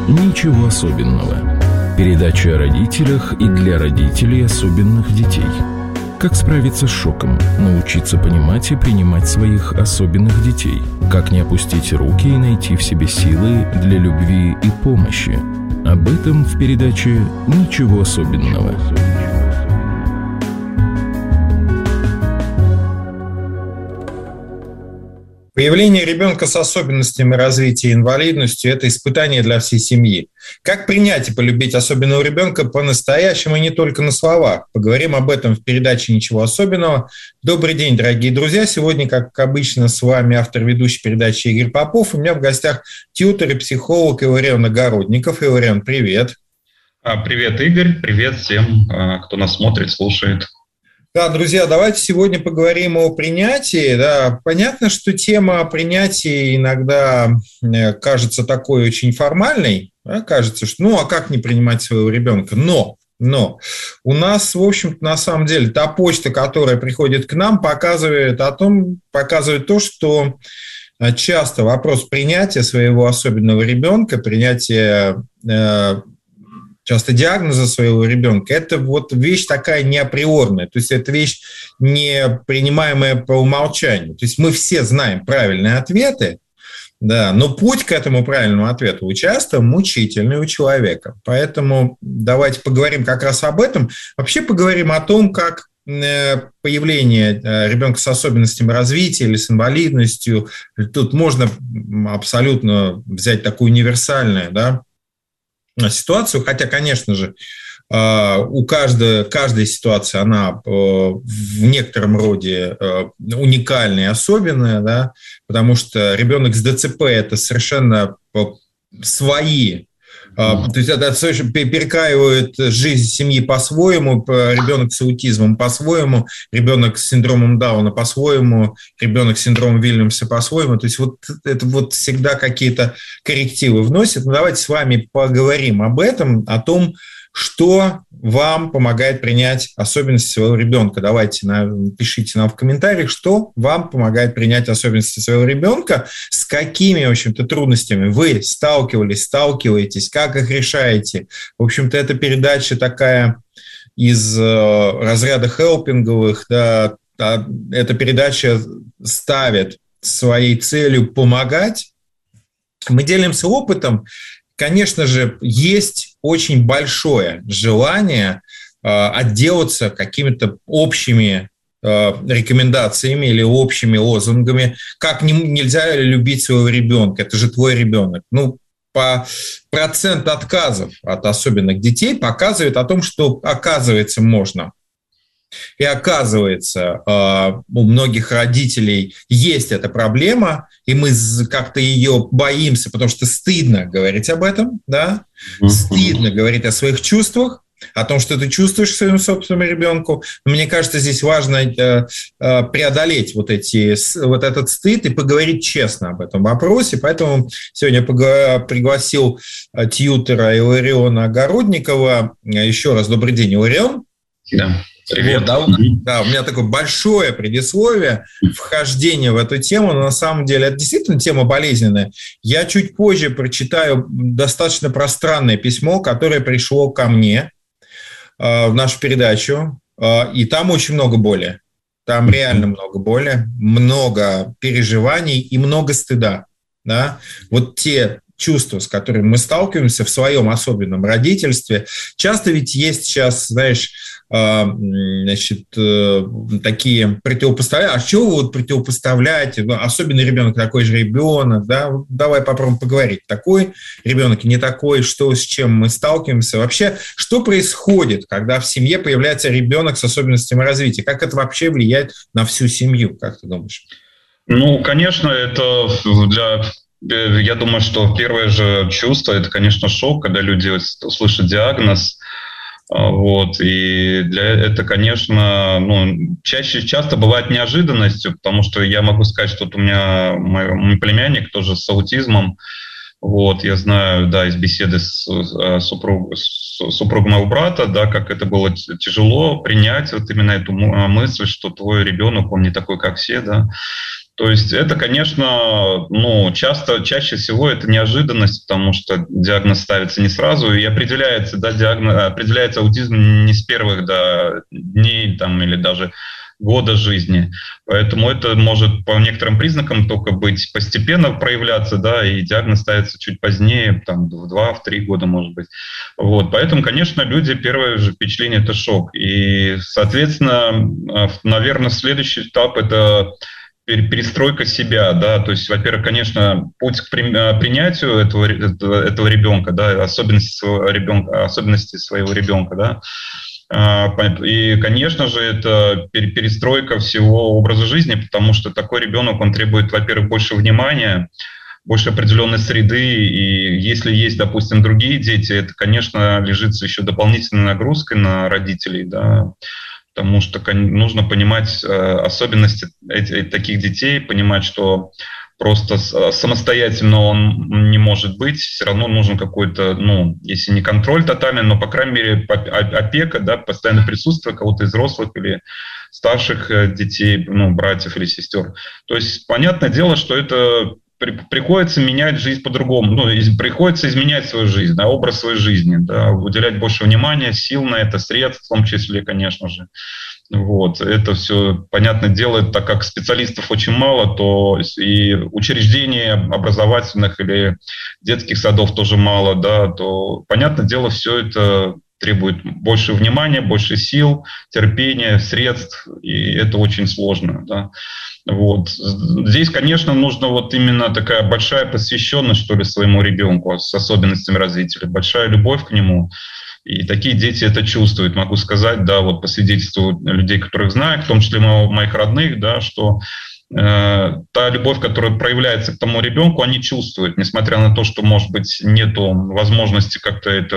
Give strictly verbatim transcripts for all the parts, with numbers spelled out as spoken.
Ничего особенного. Передача о родителях и для родителей особенных детей. Как справиться с шоком, научиться понимать и принимать своих особенных детей. Как не опустить руки и найти в себе силы для любви и помощи. Об этом в передаче «Ничего особенного». Появление ребенка с особенностями развития и инвалидностью – это испытание для всей семьи. Как принять и полюбить особенного ребенка по-настоящему и не только на словах? Поговорим об этом в передаче «Ничего особенного». Добрый день, дорогие друзья. Сегодня, как обычно, с вами автор ведущей передачи Игорь Попов. У меня в гостях тьютор и психолог Илларион Огородников. Илларион, привет. Привет, Игорь. Привет всем, кто нас смотрит, слушает. Да, друзья, давайте сегодня поговорим о принятии. Да, понятно, что тема о принятии иногда кажется такой очень формальной. Да, кажется, что ну а как не принимать своего ребенка? Но, но у нас, в общем-то, на самом деле та почта, которая приходит к нам, показывает о том, показывает то, что часто вопрос принятия своего особенного ребенка, принятия часто диагноза своего ребенка, это вот вещь такая не априорная, то есть это вещь не принимаемая по умолчанию. То есть мы все знаем правильные ответы, да, но путь к этому правильному ответу часто мучительный у человека. Поэтому давайте поговорим как раз об этом. Вообще поговорим о том, как появление ребенка с особенностями развития или с инвалидностью, тут можно абсолютно взять такую универсальную, да, ситуацию, хотя, конечно же, у каждой, каждой ситуации она в некотором роде уникальная и особенная, да, потому что ребенок с ДЦП – это совершенно свои, то есть это перекраивает жизнь семьи по-своему, ребенок с аутизмом по-своему, ребенок с синдромом Дауна по-своему, ребенок с синдромом Вильямса по-своему. То есть вот это вот всегда какие-то коррективы вносит. Но давайте с вами поговорим об этом, о том, что вам помогает принять особенности своего ребенка. Давайте пишите нам в комментариях, что вам помогает принять особенности своего ребенка, с какими, в общем-то, трудностями вы сталкивались, сталкиваетесь, как их решаете. В общем-то, эта передача такая из разряда хелпинговых, да, эта передача ставит своей целью помогать. Мы делимся опытом. Конечно же, есть очень большое желание э, отделаться какими-то общими э, рекомендациями или общими лозунгами, как не, нельзя любить своего ребенка, это же твой ребенок. Ну, по процент отказов от особенных детей показывает о том, что, оказывается, можно. И оказывается, у многих родителей есть эта проблема, и мы как-то ее боимся, потому что стыдно говорить об этом, да? Стыдно говорить о своих чувствах, о том, что ты чувствуешь к своему собственному ребенку. Но мне кажется, здесь важно преодолеть вот, эти, вот этот стыд и поговорить честно об этом вопросе. Поэтому сегодня я пригласил тьютора Иллариона Огородникова. Еще раз добрый день, Илларион. Да. Привет. Вот, да, да, у меня такое большое предисловие, вхождение в эту тему, но на самом деле это действительно тема болезненная. Я чуть позже прочитаю достаточно пространное письмо, которое пришло ко мне э, в нашу передачу, э, и там очень много боли. Там реально много боли, много переживаний и много стыда. Да? Вот те чувства, с которыми мы сталкиваемся в своем особенном родительстве. Часто ведь есть сейчас, знаешь, значит, такие противопоставления. А что вы вот противопоставляете? Особенный ребенок, такой же ребенок. Да? Давай попробуем поговорить. Такой ребенок и не такой, что, с чем мы сталкиваемся. Вообще, что происходит, когда в семье появляется ребенок с особенностями развития? Как это вообще влияет на всю семью, как ты думаешь? Ну, конечно, это для... Я думаю, что первое же чувство – это, конечно, шок, когда люди услышат диагноз. Вот, и для это, конечно, ну, чаще часто бывает неожиданностью, потому что я могу сказать, что вот у меня мой, мой племянник тоже с аутизмом. Вот, я знаю, да, из беседы с, супруг, с супругом моего брата, да, как это было тяжело принять вот именно эту мысль, что твой ребенок, он не такой, как все, да. То есть это, конечно, ну, часто, чаще всего это неожиданность, потому что диагноз ставится не сразу, и определяется, да, диагноз, определяется аутизм не с первых, да, дней там, или даже года жизни. Поэтому это может по некоторым признакам только быть постепенно проявляться, да, и диагноз ставится чуть позднее, там, в два, в три года, может быть. Вот. Поэтому, конечно, люди, первое же впечатление – это шок. И, соответственно, наверное, следующий этап – это перестройка себя, да, то есть, во-первых, конечно, путь к принятию этого, этого ребенка, да, особенности своего ребенка, особенности своего ребенка, да, и, конечно же, это перестройка всего образа жизни, потому что такой ребенок, он требует, во-первых, больше внимания, больше определенной среды, и если есть, допустим, другие дети, это, конечно, лежит еще дополнительной нагрузкой на родителей, да, потому что нужно понимать особенности этих, таких детей, понимать, что просто самостоятельно он не может быть, все равно нужен какой-то, ну, если не контроль тотальный, но, по крайней мере, опека, да, постоянное присутствие кого-то из взрослых или старших детей, ну, братьев или сестер. То есть, понятное дело, что это приходится менять жизнь по-другому, ну, приходится изменять свою жизнь, да, образ своей жизни, да, уделять больше внимания, сил на это, средств в том числе, конечно же. Вот. Это все, понятное дело, так как специалистов очень мало, то и учреждений образовательных или детских садов тоже мало, да, то, понятное дело, все это требует больше внимания, больше сил, терпения, средств, и это очень сложно, да. Вот. Здесь, конечно, нужно вот именно такая большая посвященность, что ли, своему ребенку с особенностями развития, большая любовь к нему. И такие дети это чувствуют, могу сказать, да, вот по свидетельству людей, которых знаю, в том числе моих родных, да, что э, та любовь, которая проявляется к тому ребенку, они чувствуют, несмотря на то, что, может быть, нету возможности как-то это,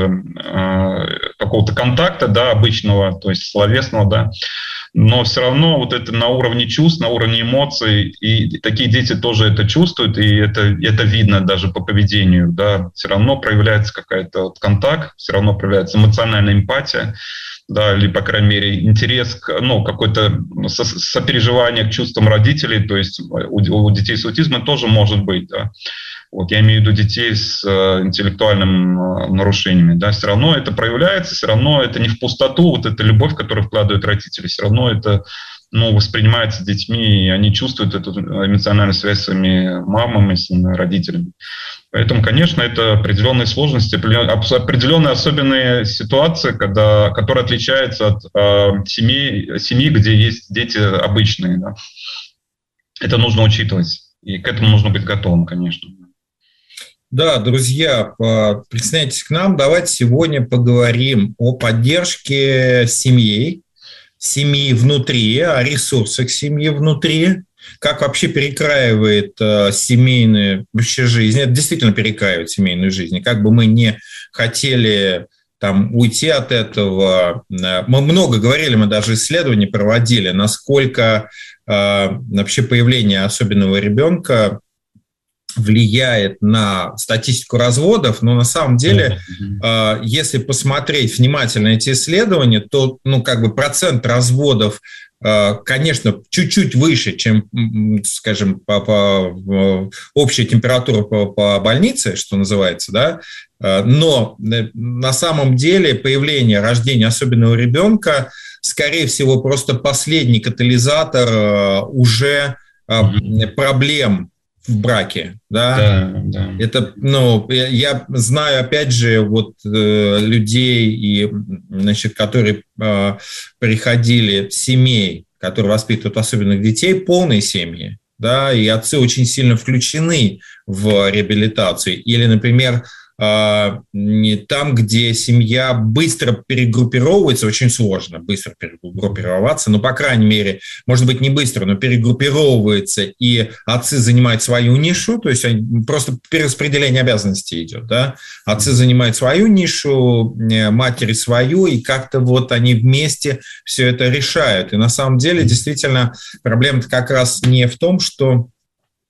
э, какого-то контакта, да, обычного, то есть словесного, да, но все равно вот это на уровне чувств, на уровне эмоций, и такие дети тоже это чувствуют, и это, это видно даже по поведению, да, все равно проявляется какой-то вот контакт, все равно проявляется эмоциональная эмпатия, да, или, по крайней мере, интерес, к, ну, какое-то со, сопереживание к чувствам родителей, то есть у, у детей с аутизмом тоже может быть, да. Вот, я имею в виду детей с э, интеллектуальными э, нарушениями. Да, все равно это проявляется, все равно это не в пустоту, вот эта любовь, которую вкладывают родители, все равно это, ну, воспринимается детьми, и они чувствуют эту эмоциональную связь с своими мамами, с своими родителями. Поэтому, конечно, это определенные сложности, определенные особенные ситуации, когда, которые отличаются от э, семей, семьи, где есть дети обычные. Да. Это нужно учитывать, и к этому нужно быть готовым, конечно. Да, друзья, присоединяйтесь к нам. Давайте сегодня поговорим о поддержке семьи, семьи внутри, о ресурсах семьи внутри, как вообще перекраивает семейную вообще жизнь. Это действительно перекраивает семейную жизнь. Как бы мы не хотели там уйти от этого. Мы много говорили, мы даже исследования проводили, насколько вообще появление особенного ребенка влияет на статистику разводов, но на самом деле, mm-hmm. если посмотреть внимательно эти исследования, то, ну, как бы процент разводов, конечно, чуть-чуть выше, чем, скажем, по, по, общая температура по, по больнице, что называется, да, но на самом деле появление, рождение особенного ребенка, скорее всего, просто последний катализатор уже mm-hmm. проблем в браке, да, да, да. Это, ну, я, я знаю, опять же, вот э, людей, и, значит, которые э, приходили с семей, которые воспитывают особенных детей, полные семьи, да, и отцы очень сильно включены в реабилитацию. Или, например, э, не там, где семья быстро перегруппировывается, очень сложно быстро перегруппироваться, но, по крайней мере, может быть, не быстро, но перегруппировывается, и отцы занимают свою нишу, то есть просто перераспределение обязанностей идет, да, отцы занимают свою нишу, матери свою, и как-то вот они вместе все это решают. И на самом деле, действительно, проблема-то как раз не в том, что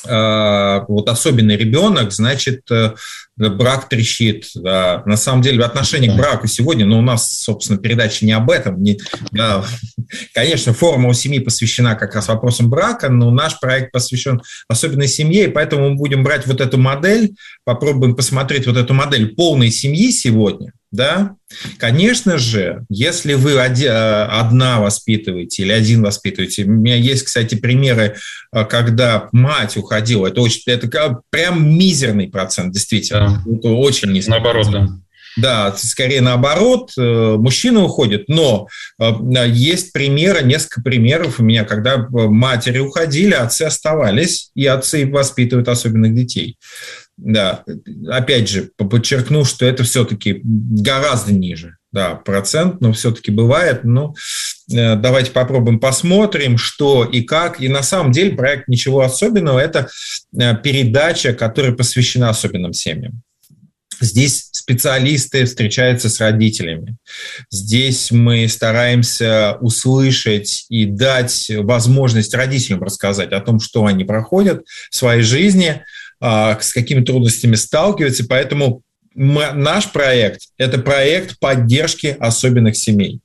вот особенный ребенок, значит, брак трещит. Да. На самом деле, отношение к браку сегодня, но у нас, собственно, передача не об этом. Не, да. Конечно, формула семьи посвящена как раз вопросам брака, но наш проект посвящен особенной семье, и поэтому мы будем брать вот эту модель, попробуем посмотреть вот эту модель полной семьи сегодня. Да? Конечно же, если вы одна воспитываете или один воспитываете, у меня есть, кстати, примеры, когда мать уходила, это, очень, это прям мизерный процент, действительно, да. Это очень низкий. Наоборот, да. Да, скорее наоборот, мужчина уходит, но есть примеры, несколько примеров у меня, когда матери уходили, отцы оставались, и отцы воспитывают особенных детей. Да, опять же, подчеркну, что это все-таки гораздо ниже, да, процент, но все-таки бывает. Ну, давайте попробуем посмотрим, что и как. И на самом деле проект «Ничего особенного» – это передача, которая посвящена особенным семьям. Здесь специалисты встречаются с родителями. Здесь мы стараемся услышать и дать возможность родителям рассказать о том, что они проходят в своей жизни, с какими трудностями сталкиваются. Поэтому мы, наш проект – это проект поддержки особенных семей.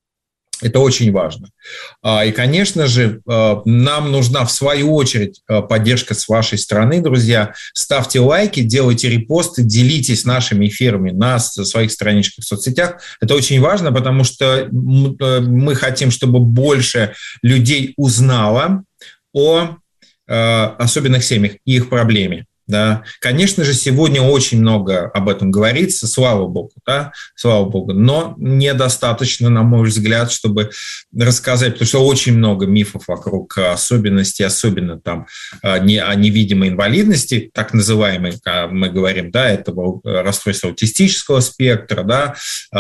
Это очень важно. И, конечно же, нам нужна в свою очередь поддержка с вашей стороны, друзья. Ставьте лайки, делайте репосты, делитесь нашими эфирами на своих страничках в соцсетях. Это очень важно, потому что мы хотим, чтобы больше людей узнало о особенных семьях и их проблеме. Да. Конечно же, сегодня очень много об этом говорится, слава богу, да, слава богу, но недостаточно, на мой взгляд, чтобы рассказать, потому что очень много мифов вокруг особенностей, особенно там не, о невидимой инвалидности, так называемой, мы говорим, да, этого расстройства аутистического спектра, да,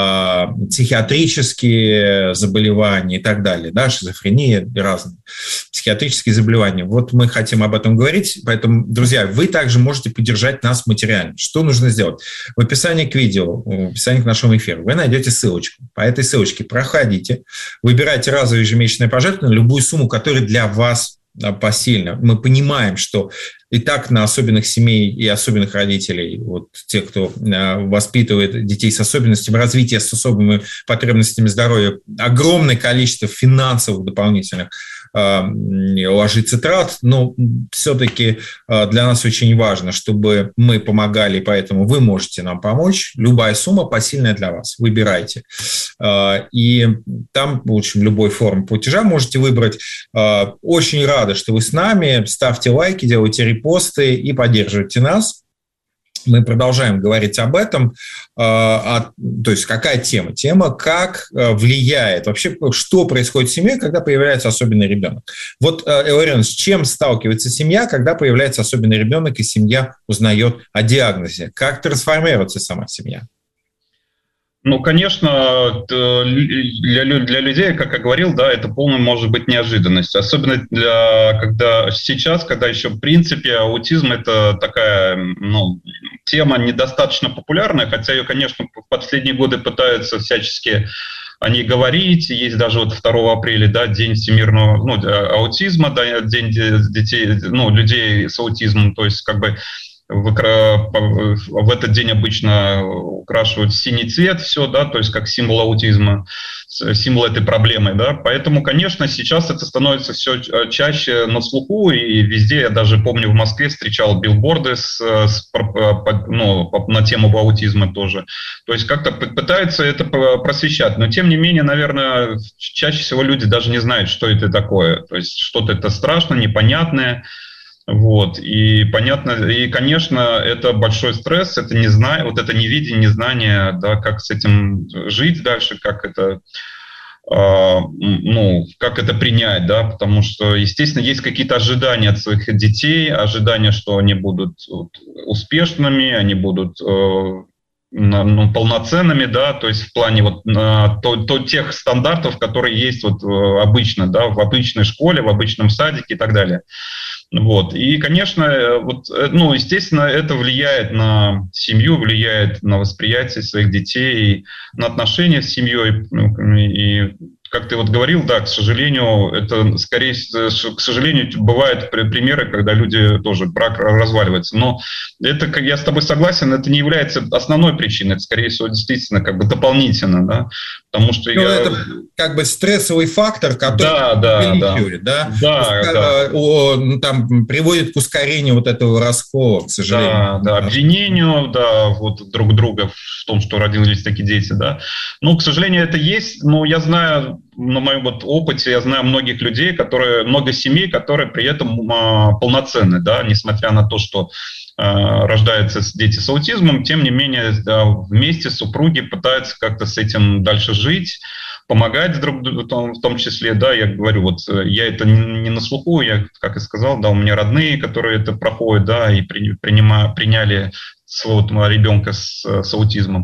психиатрические заболевания и так далее, да, шизофрения и разные психиатрические заболевания. Вот мы хотим об этом говорить, поэтому, друзья, вы также можете поддержать нас материально. Что нужно сделать? В описании к видео, в описании к нашему эфиру вы найдете ссылочку. По этой ссылочке проходите, выбирайте разовое ежемесячное пожертвование, любую сумму, которая для вас посильна. Мы понимаем, что и так на особенных семей и особенных родителей, вот те, кто воспитывает детей с особенностями развития, с особыми потребностями здоровья, огромное количество финансовых дополнительных ложится трат, но все-таки для нас очень важно, чтобы мы помогали, поэтому вы можете нам помочь. Любая сумма посильная для вас. Выбирайте. И там, в общем, любой формы платежа можете выбрать. Очень рада, что вы с нами. Ставьте лайки, делайте репосты и поддерживайте нас. Мы продолжаем говорить об этом. То есть какая тема? Тема, как влияет, вообще, что происходит в семье, когда появляется особенный ребенок. Вот, Илларион, с чем сталкивается семья, когда появляется особенный ребенок, и семья узнает о диагнозе? Как трансформируется сама семья? Ну, конечно, для, для людей, как я говорил, да, это полная может быть неожиданность. Особенно для, когда сейчас, когда еще, в принципе, аутизм – это такая, ну, тема недостаточно популярная, хотя ее, конечно, в последние годы пытаются всячески о ней говорить. Есть даже вот второго апреля, да, День всемирного, ну, аутизма, да, День детей, ну, людей с аутизмом, то есть как бы В, в этот день обычно украшивают синий цвет, все, да, то есть как символ аутизма, символ этой проблемы, да. Поэтому, конечно, сейчас это становится все чаще на слуху, и везде, я даже помню, в Москве встречал билборды с, с, ну, на тему аутизма тоже. То есть как-то пытаются это просвещать, но тем не менее, наверное, чаще всего люди даже не знают, что это такое. То есть что-то это страшно, непонятное. Вот, и понятно, и, конечно, это большой стресс, это не знание, вот это невидение, незнание, да, как с этим жить дальше, как это, э, ну, как это принять, да, потому что, естественно, есть какие-то ожидания от своих детей, ожидания, что они будут вот успешными, они будут э, ну, полноценными, да, то есть в плане вот на, то, то тех стандартов, которые есть вот обычно, да, в обычной школе, в обычном садике и так далее. Вот. И, конечно, вот, ну, естественно, это влияет на семью, влияет на восприятие своих детей, на отношения с семьей. И, как ты вот говорил, да, к сожалению, это скорее, к сожалению, бывают примеры, когда люди тоже, брак разваливается. Но это, как я с тобой согласен, это не является основной причиной, это, скорее всего, действительно как бы дополнительно, да, потому что ну, я... это как бы стрессовый фактор, который да, да, увеличивает, да, да, да, да. О, там приводит к ускорению вот этого раскола, к сожалению. Да, да, обвинению, да, вот друг друга в том, что родились такие дети, да. Ну, к сожалению, это есть, но я знаю, на моем вот опыте, я знаю многих людей, которые, много семей, которые при этом а, полноценны, да, несмотря на то, что а, рождаются дети с аутизмом, тем не менее, да, вместе супруги пытаются как-то с этим дальше жить, помогать друг другу, в том числе, да, я говорю, вот я это не на слуху, я, как и сказал, да, у меня родные, которые это проходят, да, и при, принима, приняли своего ребенка с, с аутизмом.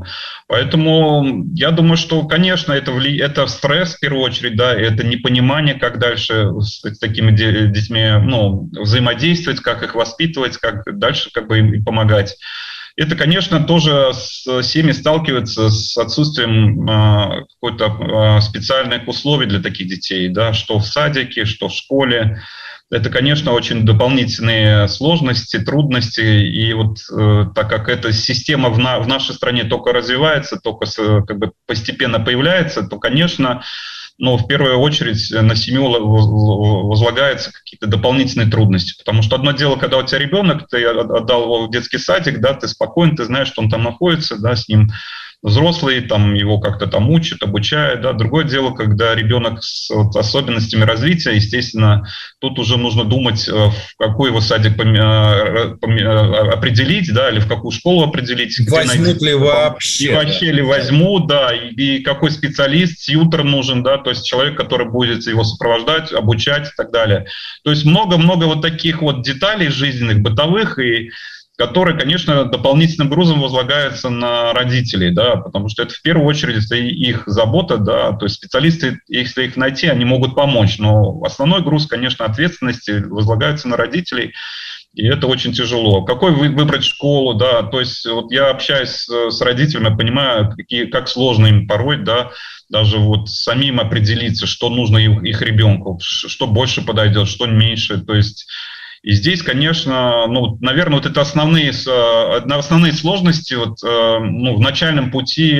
Поэтому я думаю, что, конечно, это, вли... это стресс в первую очередь, да, это непонимание, как дальше с такими детьми, ну, взаимодействовать, как их воспитывать, как дальше как бы им помогать. Это, конечно, тоже семьи сталкиваются с отсутствием э, какой-то э, специальных условий для таких детей, да, что в садике, что в школе. Это, конечно, очень дополнительные сложности, трудности. И вот э, так как эта система в, на, в нашей стране только развивается, только с, как бы постепенно появляется, то, конечно, но в первую очередь на семью возлагаются какие-то дополнительные трудности. Потому что одно дело, когда у тебя ребенок, ты отдал его в детский садик, да, ты спокоен, ты знаешь, что он там находится, да, с ним взрослый, там, его как-то там учат, обучают. Да. Другое дело, когда ребенок с вот, особенностями развития, естественно, тут уже нужно думать, в какой его садик поме- поме- определить, да, или в какую школу определить. Возьмут ли вообще. И вообще ли возьмут, да, и, и какой специалист, тьютер нужен, да, то есть человек, который будет его сопровождать, обучать и так далее. То есть много-много вот таких вот деталей жизненных, бытовых, и которые, конечно, дополнительным грузом возлагаются на родителей, да, потому что это в первую очередь это их забота, да, то есть специалисты, если их найти, они могут помочь, но основной груз, конечно, ответственности возлагается на родителей, и это очень тяжело. Какой выбрать школу, да, то есть вот я общаюсь с родителями, понимаю, какие, как сложно им порой, да, даже вот самим определиться, что нужно их, их ребенку, что больше подойдет, что меньше, то есть. И здесь, конечно, ну, наверное, вот это основные, основные сложности вот, ну, в начальном пути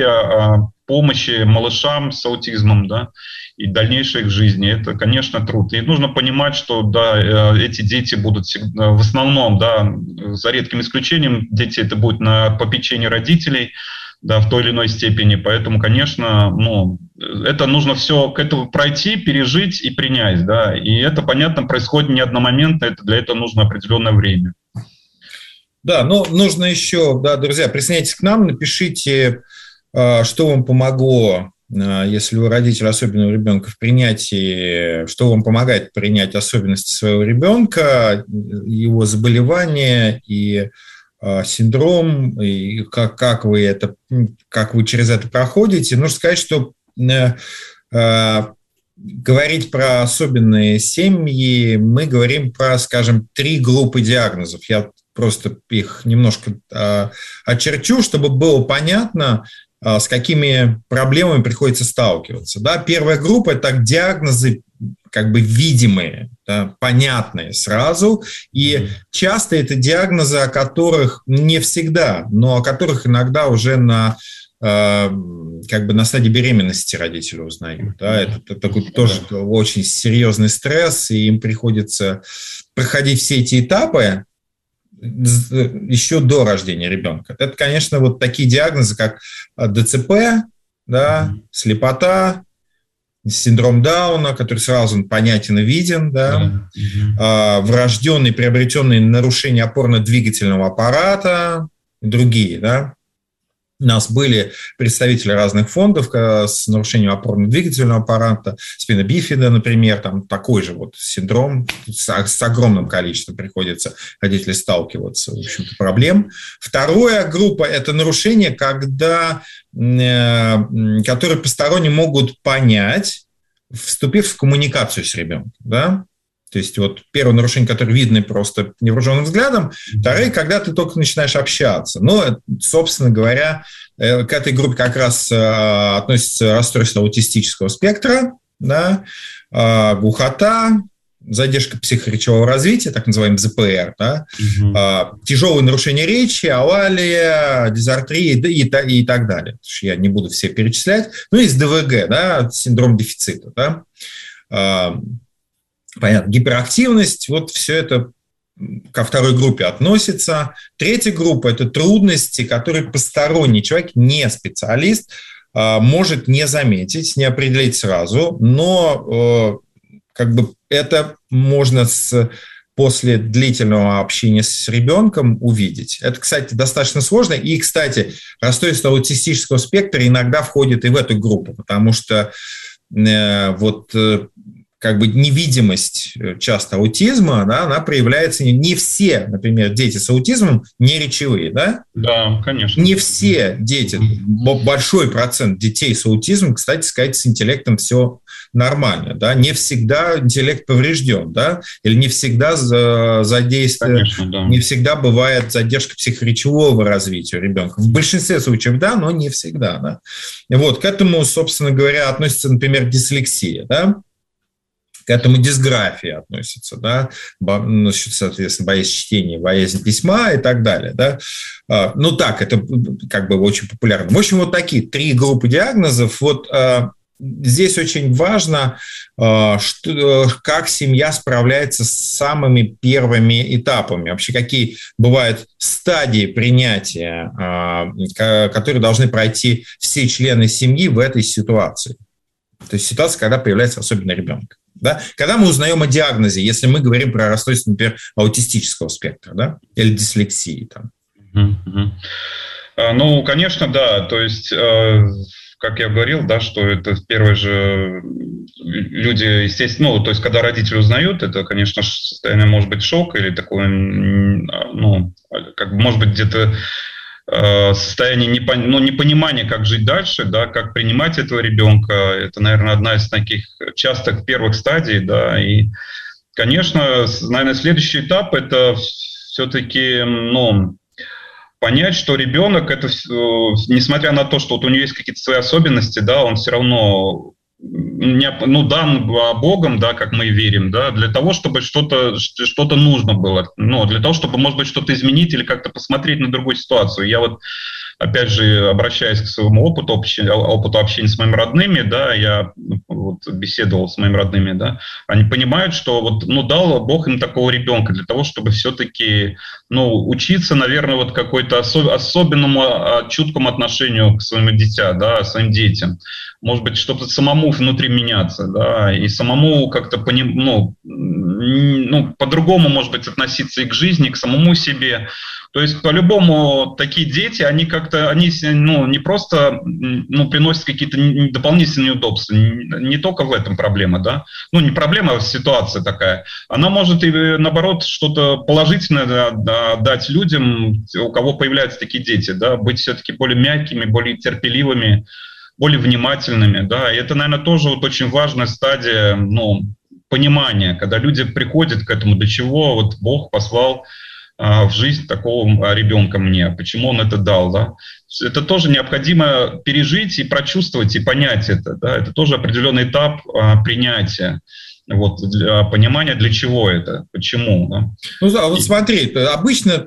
помощи малышам с аутизмом, да, и дальнейшей их жизни. Это, конечно, труд. И нужно понимать, что, да, эти дети будут всегда, в основном, да, за редким исключением, дети это будут на попечении родителей, да, в той или иной степени. Поэтому, конечно, ну, это нужно все к этому пройти, пережить и принять, да. И это, понятно, происходит не одномоментно, это для этого нужно определенное время. Да, но нужно еще, да, друзья, присоединяйтесь к нам, напишите, что вам помогло, если вы родитель особенного ребенка, в принятии, что вам помогает принять особенности своего ребенка, его заболевания и синдром, и как, как, вы это, как вы через это проходите. Нужно сказать, что э, говорить про особенные семьи, мы говорим про, скажем, три группы диагнозов. Я просто их немножко э, очерчу, чтобы было понятно, э, с какими проблемами приходится сталкиваться. Да? Первая группа – это диагнозы как бы видимые, да, понятные сразу, и mm-hmm. часто это диагнозы, о которых не всегда, но о которых иногда уже на, э, как бы на стадии беременности родители узнают. Да, это, это такой mm-hmm. тоже очень серьезный стресс, и им приходится проходить все эти этапы еще до рождения ребенка. Это, конечно, вот такие диагнозы, как ДЦП, да, mm-hmm. слепота, синдром Дауна, который сразу понятен и виден, да, mm-hmm. врожденные, приобретенные нарушения опорно-двигательного аппарата и другие, да. У нас были представители разных фондов с нарушением опорно-двигательного аппарата, спина бифида, например, там такой же вот синдром, с, с огромным количеством приходится родителей сталкиваться, в общем-то, проблем. Вторая группа – это нарушения, когда, э, которые посторонние могут понять, вступив в коммуникацию с ребенком, да. То есть вот первое нарушение, которое видно просто невооруженным взглядом, второе, когда ты только начинаешь общаться. Но, собственно говоря, к этой группе как раз относится расстройство аутистического спектра, да, глухота, задержка психоречевого развития, так называемый зэ пэ эр, да, угу. тяжелые нарушения речи, алалия, дизартрия и, и, и так далее. Я не буду все перечислять. Ну, есть дэ вэ гэ, да, синдром дефицита, да. Понятно, гиперактивность, вот все это ко второй группе относится. Третья группа – это трудности, которые посторонний человек, не специалист, может не заметить, не определить сразу, но как бы это можно с, после длительного общения с ребенком увидеть. Это, кстати, достаточно сложно. И, кстати, расстройство аутистического спектра иногда входит и в эту группу, потому что э, вот э, как бы невидимость часто аутизма, да, она проявляется не, не все, например, дети с аутизмом не речевые, да? Да, конечно. Не все дети, большой процент детей с аутизмом, кстати сказать, с интеллектом все нормально, да, не всегда интеллект поврежден, да, или не всегда задействует, да. Не всегда бывает задержка психоречевого развития у ребенка. В большинстве случаев, да, но не всегда, да. Вот, к этому, собственно говоря, относится, например, дислексия, да, к этому дисграфия относится, да, соответственно, боязнь чтения, боязнь письма и так далее, да. Ну так, это как бы очень популярно. В общем, вот такие три группы диагнозов. Вот здесь очень важно, что, как семья справляется с самыми первыми этапами, вообще какие бывают стадии принятия, которые должны пройти все члены семьи в этой ситуации. То есть ситуация, когда появляется особенно ребенок. Да? Когда мы узнаем о диагнозе, если мы говорим про расстройство, например, аутистического спектра, да? Или дислексии. Там. Uh-huh. Ну, конечно, да. То есть, как я говорил, да, что это первые же люди, естественно, ну, то есть, когда родители узнают, это, конечно, состояние может быть шок или такое, ну, как бы, может быть, где-то состояние непон... ну, непонимания, как жить дальше, да, как принимать этого ребенка. Это, наверное, одна из таких частых первых стадий, да, и, конечно, наверное, следующий этап – это все-таки, ну, понять, что ребенок, это, несмотря на то, что вот у него есть какие-то свои особенности, да, он все равно, ну, дан Богом, да, как мы верим, да, для того, чтобы что-то, что-то нужно было, ну, для того, чтобы, может быть, что-то изменить или как-то посмотреть на другую ситуацию. Я вот, опять же, обращаясь к своему опыту, опыту общения с моими родными, да, я вот беседовал с моими родными, да, они понимают, что вот, ну, дал Бог им такого ребенка для того, чтобы все-таки, ну, учиться, наверное, вот какой-то осо- особенному, чуткому отношению к своим детям, да, своим детям. Может быть, что-то самому внутри меняться, да, и самому как-то поним, ну, ну, по-другому, может быть, относиться и к жизни, и к самому себе. То есть, по-любому, такие дети, они как-то, они, ну, не просто, ну, приносят какие-то дополнительные удобства, не, не только в этом проблема, да, ну, не проблема, а ситуация такая. Она может и, наоборот, что-то положительное, да, дать людям, у кого появляются такие дети, да, быть все-таки более мягкими, более терпеливыми, более внимательными, да, и это, наверное, тоже вот очень важная стадия, ну, понимания, когда люди приходят к этому, для чего вот Бог послал а, в жизнь такого ребенка мне, почему Он это дал, да. Это тоже необходимо пережить и прочувствовать, и понять это, да, это тоже определенный этап а, принятия. Вот, для понимания, для чего это, почему. Да? Ну да, вот смотри, обычно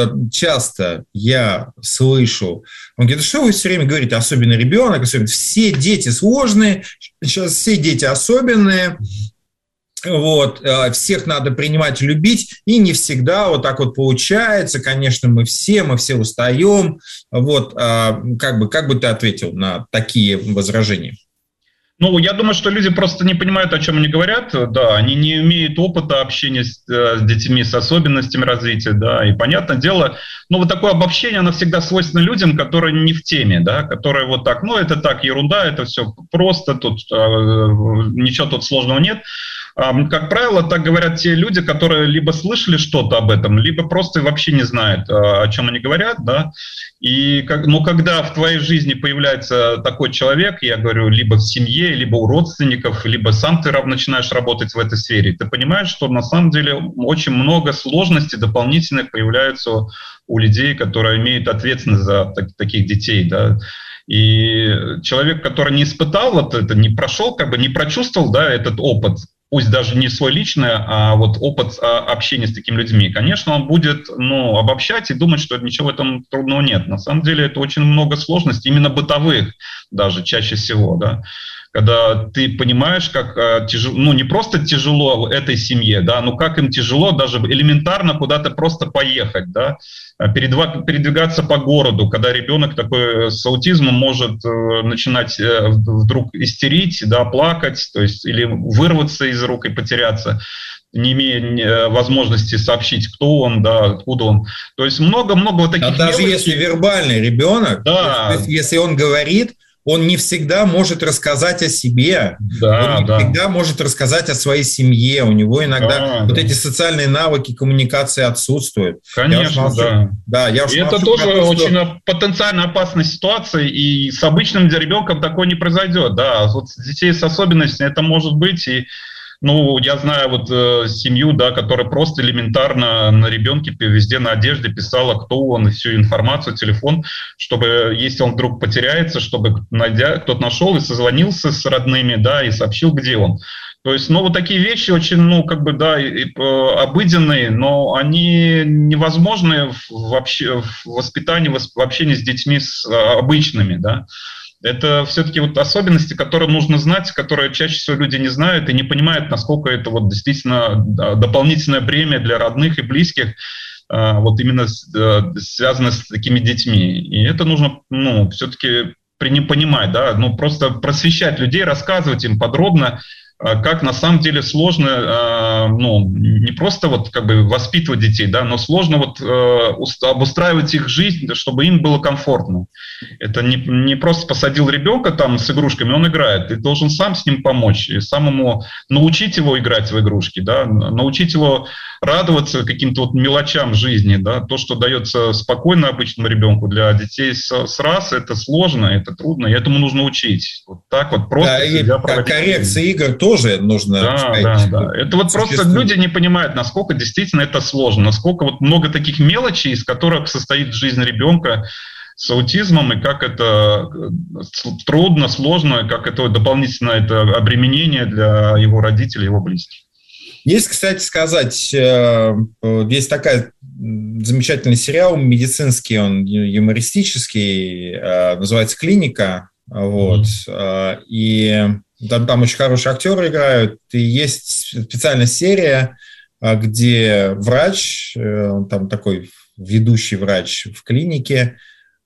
часто я слышу, он говорит, что вы все время говорите, особенно ребенок, особенно все дети сложные, сейчас все дети особенные, вот, всех надо принимать и любить, и не всегда вот так вот получается, конечно, мы все, мы все устаем, вот, как бы, как бы ты ответил на такие возражения? Ну, я думаю, что люди просто не понимают, о чем они говорят, да, они не имеют опыта общения с, с детьми с особенностями развития, да, и понятное дело, ну, вот такое обобщение, оно всегда свойственно людям, которые не в теме, да, которые вот так, ну, это так, ерунда, это все просто, тут э, ничего тут сложного нет. Как правило, так говорят те люди, которые либо слышали что-то об этом, либо просто вообще не знают, о чем они говорят, да. И как, ну, когда в твоей жизни появляется такой человек, я говорю, либо в семье, либо у родственников, либо сам ты начинаешь работать в этой сфере, ты понимаешь, что на самом деле очень много сложностей дополнительных появляются у людей, которые имеют ответственность за так, таких детей, да. И человек, который не испытал вот это, не прошел, как бы не прочувствовал, да, этот опыт, пусть даже не свой личный, а вот опыт общения с такими людьми, конечно, он будет, ну, обобщать и думать, что ничего в этом трудного нет. На самом деле это очень много сложностей, именно бытовых даже чаще всего, да. Когда ты понимаешь, как э, тяжело, ну не просто тяжело этой семье, да, но как им тяжело даже элементарно куда-то просто поехать, да, передвигаться по городу, когда ребенок такой с аутизмом может э, начинать э, вдруг истерить, да, плакать, то есть или вырваться из рук и потеряться, не имея возможности сообщить, кто он, да, откуда он. То есть много-много вот таких. А даже мелочей. Если вербальный ребенок, да. если, если он говорит, он не всегда может рассказать о себе, да, он не да. всегда может рассказать о своей семье, у него иногда да, вот да. эти социальные навыки коммуникации отсутствуют. Конечно, молчу, да. да я и это тоже то, очень что... потенциально опасная ситуация, и с обычным ребенком такое не произойдет. Да, вот детей с особенностями это может быть, и ну, я знаю вот э, семью, да, которая просто элементарно на ребенке везде на одежде писала, кто он, и всю информацию, телефон, чтобы, если он вдруг потеряется, чтобы найдя, кто-то нашел и созвонился с родными, да, и сообщил, где он. То есть, ну, вот такие вещи очень, ну, как бы, да, и, и, обыденные, но они невозможны в, вообще, в воспитании, в общении с детьми с, обычными, да. Это все-таки вот особенности, которые нужно знать, которые чаще всего люди не знают и не понимают, насколько это вот действительно дополнительное бремя для родных и близких, вот именно связано с такими детьми. И это нужно, ну, все-таки понимать, да, ну, просто просвещать людей, рассказывать им подробно, как на самом деле сложно, ну, не просто вот как бы воспитывать детей, да, но сложно вот обустраивать их жизнь, чтобы им было комфортно. Это не, не просто посадил ребенка там с игрушками, он играет, ты должен сам с ним помочь, и самому научить его играть в игрушки, да, научить его радоваться каким-то вот мелочам жизни, да, то, что дается спокойно обычному ребенку, для детей с, с раз это сложно, это трудно, и этому нужно учить. Вот так вот просто. Да, и коррекция игр тоже нужно. Да, сказать, да, да. Это вот просто люди не понимают, насколько действительно это сложно, насколько вот много таких мелочей, из которых состоит жизнь ребенка с аутизмом, и как это трудно, сложно, как это дополнительное это обременение для его родителей, его близких. Есть, кстати сказать, есть такой замечательный сериал медицинский, он юмористический, называется «Клиника», вот, mm-hmm. и там, там очень хорошие актеры играют, и есть специальная серия, где врач, там такой ведущий врач в клинике,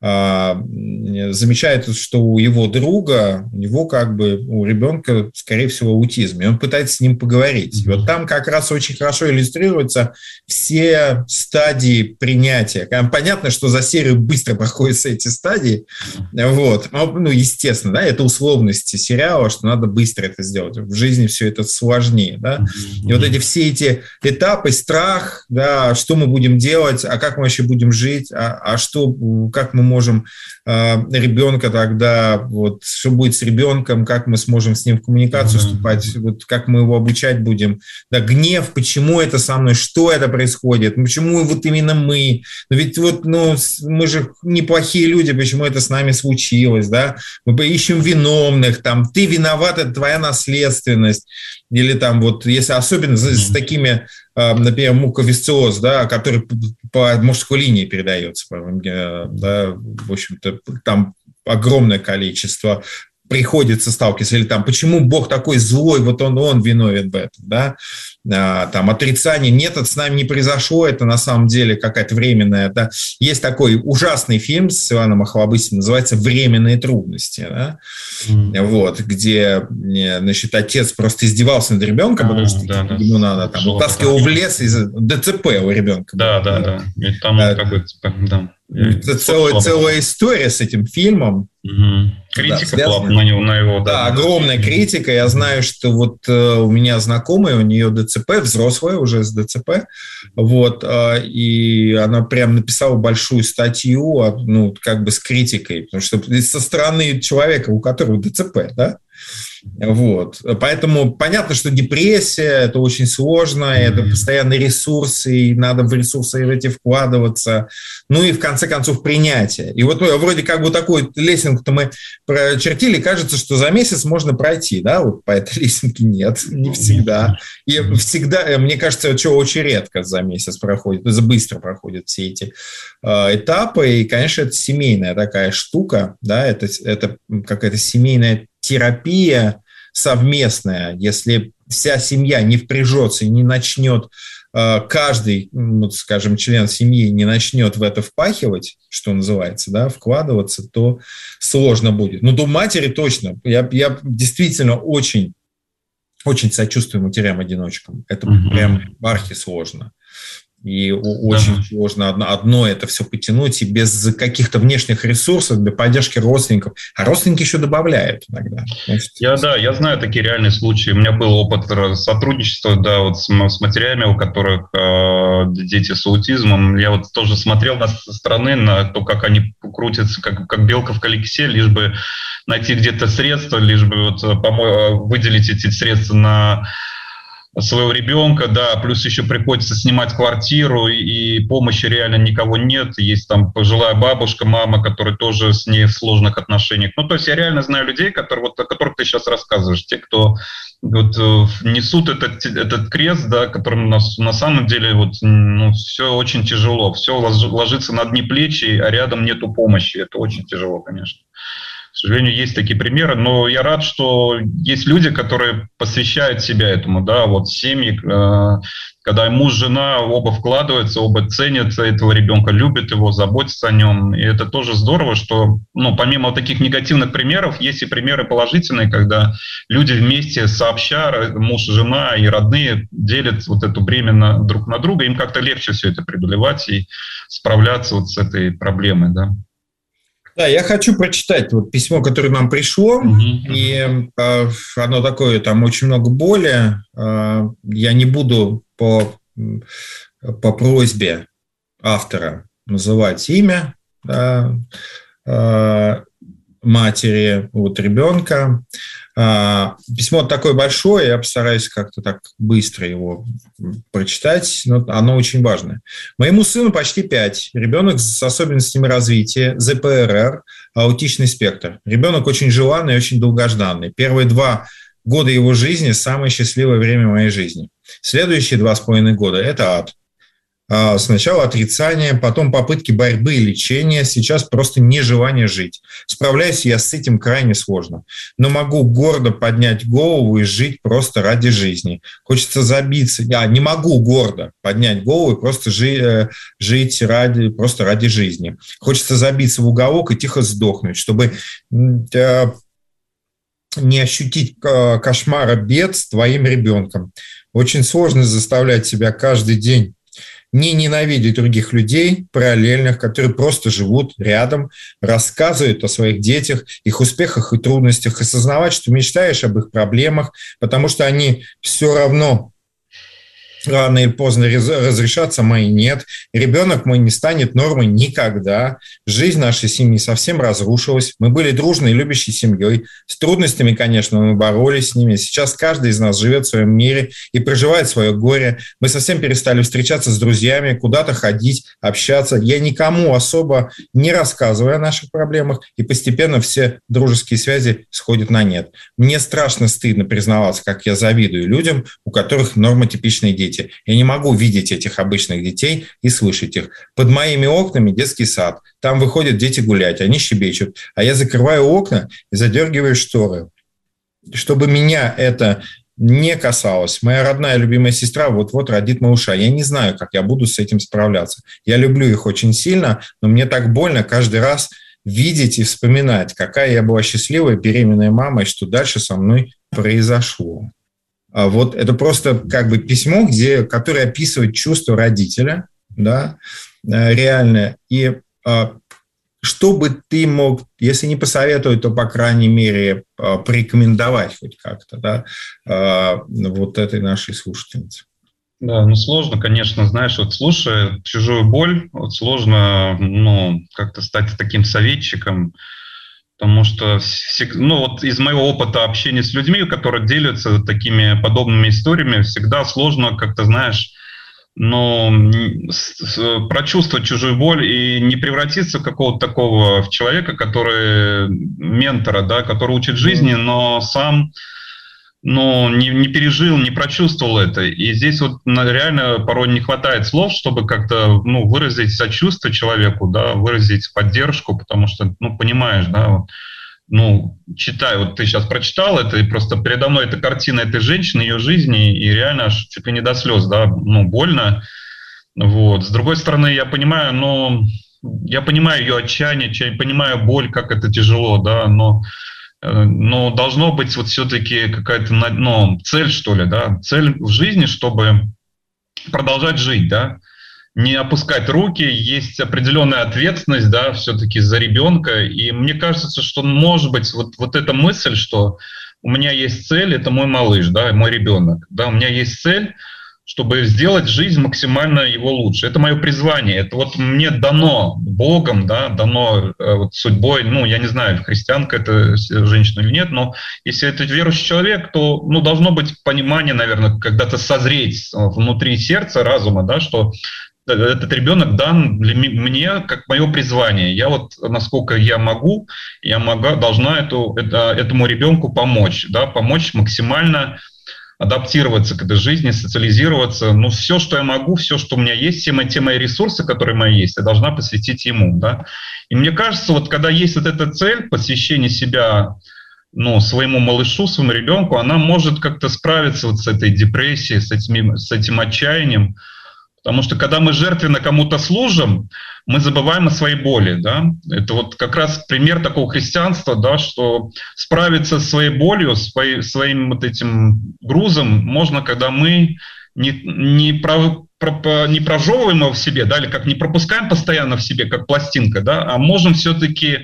замечает, что у его друга, у него как бы у ребенка, скорее всего, аутизм, и он пытается с ним поговорить. И вот там как раз очень хорошо иллюстрируются все стадии принятия. Понятно, что за серию быстро проходятся эти стадии, вот, ну, естественно, да, это условности сериала, что надо быстро это сделать. В жизни все это сложнее, да. И вот эти все эти этапы, страх, да, что мы будем делать, а как мы вообще будем жить, а, а что, как мы можем э, ребенка тогда, вот, что будет с ребенком, как мы сможем с ним в коммуникацию mm-hmm. вступать, вот, как мы его обучать будем, да, гнев, почему это со мной, что это происходит, почему вот именно мы, но ведь вот, ну, мы же неплохие люди, почему это с нами случилось, да, мы поищем виновных, там, ты виноват, это твоя наследственность, или там вот, если особенно mm-hmm. с, с такими, например, муковисциоз, да, который по мужской линии передается, да, в общем-то, там огромное количество приходится сталкиваться, или там, почему Бог такой злой, вот он, он виновен в этом, да, а, там, отрицание, нет, это с нами не произошло, это на самом деле какая-то временная, да, есть такой ужасный фильм с Иваном Охлобыстиным, называется «Временные трудности», да, mm. вот, где, значит, отец просто издевался над ребенком, а, потому что да, ему да. надо, там, утаскивал в лес из ДЦП у ребенка. Да, да, да, да. И там, а, как бы, да. Это целая, целая история с этим фильмом. Угу. Критика да, была на него, на его. Да, да, огромная критика. Я знаю, что вот э, у меня знакомая, у нее ДЦП, взрослая уже с ДЦП, вот, э, и она прям написала большую статью, ну, как бы с критикой, потому что со стороны человека, у которого ДЦП, да, Вот. Поэтому понятно, что депрессия – это очень сложно, mm-hmm. это постоянные ресурсы, и надо в ресурсы эти вкладываться. Ну и, в конце концов, принятие. И вот вроде как бы такую лесенку-то мы прочертили, кажется, что за месяц можно пройти, да, вот по этой лесенке нет, не всегда. И всегда, мне кажется, что очень редко за месяц проходит, быстро проходят все эти э, этапы, и, конечно, это семейная такая штука, да, это, это какая-то семейная терапия совместная, если вся семья не впряжется и не начнет, э, каждый, ну, скажем, член семьи не начнет в это впахивать, что называется, да, вкладываться, то сложно будет. Но до матери точно. Я, я действительно очень, очень сочувствую матерям-одиночкам. Это mm-hmm. прям архисложно. И очень да. сложно одно, одно это все потянуть, и без каких-то внешних ресурсов для поддержки родственников. А родственники еще добавляют иногда. Значит, я, да, я знаю такие реальные случаи. У меня был опыт сотрудничества, да, вот с, с матерями, у которых э, дети с аутизмом. Я вот тоже смотрел на стороны, на то, как они крутятся, как, как белка в колесе, лишь бы найти где-то средства, лишь бы вот, помо- выделить эти средства на своего ребенка, да, плюс еще приходится снимать квартиру, и помощи реально никого нет, есть там пожилая бабушка, мама, которая тоже с ней в сложных отношениях. Ну, то есть я реально знаю людей, которые, вот, о которых ты сейчас рассказываешь, те, кто вот, несут этот, этот крест, да, которым на, на самом деле вот, ну, все очень тяжело, все ложится на одни плечи, а рядом нету помощи, это очень тяжело, конечно. К сожалению, есть такие примеры, но я рад, что есть люди, которые посвящают себя этому, да, вот семьи, когда муж, жена оба вкладываются, оба ценят этого ребенка, любят его, заботятся о нем, и это тоже здорово, что, ну, помимо вот таких негативных примеров, есть и примеры положительные, когда люди вместе сообща, муж, жена и родные делят вот это бремя на, друг на друга, им как-то легче все это преодолевать и справляться вот с этой проблемой, да. Да, я хочу прочитать вот письмо, которое нам пришло, mm-hmm. и э, оно такое, там очень много боли. Э, я не буду по, по просьбе автора называть имя да, э, матери вот, ребенка. Э, письмо такое большое, я постараюсь как-то так быстро его прочитать, но оно очень важное. Моему сыну почти пять. Ребенок с особенностями развития, зэ пэ эр эр, аутичный спектр. Ребенок очень желанный и очень долгожданный. Первые два года его жизни – самое счастливое время моей жизни. Следующие два с половиной года – это ад. Сначала отрицание, потом попытки борьбы и лечения, сейчас просто нежелание жить. Справляюсь я с этим крайне сложно, но могу гордо поднять голову и жить просто ради жизни. Хочется забиться, а не могу гордо поднять голову и просто жи, жить ради, просто ради жизни. Хочется забиться в уголок и тихо сдохнуть, чтобы э, не ощутить кошмара бед с твоим ребенком. Очень сложно заставлять себя каждый день не ненавидеть других людей, параллельных, которые просто живут рядом, рассказывают о своих детях, их успехах и трудностях, и осознавать, что мечтаешь об их проблемах, потому что они все равно рано или поздно разрешатся, мои нет. Ребенок мой не станет нормой никогда. Жизнь нашей семьи совсем разрушилась. Мы были дружной и любящей семьей. С трудностями, конечно, мы боролись с ними. Сейчас каждый из нас живет в своем мире и проживает свое горе. Мы совсем перестали встречаться с друзьями, куда-то ходить, общаться. Я никому особо не рассказываю о наших проблемах, и постепенно все дружеские связи сходят на нет. Мне страшно стыдно признаваться, как я завидую людям, у которых нормотипичные дети. Я не могу видеть этих обычных детей и слышать их. Под моими окнами детский сад. Там выходят дети гулять, они щебечут. А я закрываю окна и задергиваю шторы. Чтобы меня это не касалось. Моя родная любимая сестра вот-вот родит малыша. Я не знаю, как я буду с этим справляться. Я люблю их очень сильно, но мне так больно каждый раз видеть и вспоминать, какая я была счастливая беременная мама и что дальше со мной произошло. Вот это просто как бы письмо, где, которое описывает чувство родителя, да, реальное. И а, что бы ты мог, если не посоветовать, то, по крайней мере, порекомендовать хоть как-то, да, а, вот этой нашей слушательнице? Да, ну сложно, конечно, знаешь, вот слушая чужую боль, вот сложно, ну, как-то стать таким советчиком. Потому что, ну, вот из моего опыта общения с людьми, которые делятся такими подобными историями, всегда сложно, как-то, знаешь, ну, прочувствовать чужую боль и не превратиться в какого-то такого в человека, который ментора, да, который учит жизни, но сам, ну, не, не пережил, не прочувствовал это. И здесь вот реально порой не хватает слов, чтобы как-то, ну, выразить сочувствие человеку, да, выразить поддержку, потому что, ну, понимаешь, да, вот, ну, читай, вот ты сейчас прочитал это, и просто передо мной эта картина этой женщины, ее жизни, и реально аж чуть ли не до слез, да, ну, больно. Вот. С другой стороны, я понимаю, ну, я понимаю ее отчаяние, я понимаю боль, как это тяжело, да, но Но должно быть вот все-таки какая-то, ну, цель, что ли, да, цель в жизни, чтобы продолжать жить, да, не опускать руки, есть определенная ответственность, да, все-таки за ребенка. И мне кажется, что, может быть, вот, вот эта мысль, что у меня есть цель, это мой малыш, да, мой ребенок, да, у меня есть цель, чтобы сделать жизнь максимально его лучше. Это мое призвание. Это вот мне дано Богом, да, дано э, вот судьбой. Ну, я не знаю, христианка это женщина или нет, но если это верующий человек, то, ну, должно быть понимание, наверное, когда-то созреть внутри сердца, разума, да, что этот ребенок дан для мне как мое призвание. Я вот, насколько я могу, я могу, должна эту, это, этому ребенку помочь, да, помочь максимально адаптироваться к этой жизни, социализироваться. Ну, все, что я могу, все, что у меня есть, все мои, те мои ресурсы, которые мои есть, я должна посвятить ему, да. И мне кажется, вот когда есть вот эта цель посвящения себя, ну, своему малышу, своему ребенку, она может как-то справиться вот с этой депрессией, с этим, с этим отчаянием. Потому что когда мы жертвенно кому-то служим, мы забываем о своей боли, да. Это вот как раз пример такого христианства, да, что справиться со своей болью, своей, своим вот этим грузом можно, когда мы не, не, про, про, не прожевываем его в себе, да, или как не пропускаем постоянно в себе, как пластинка, да, а можем все-таки,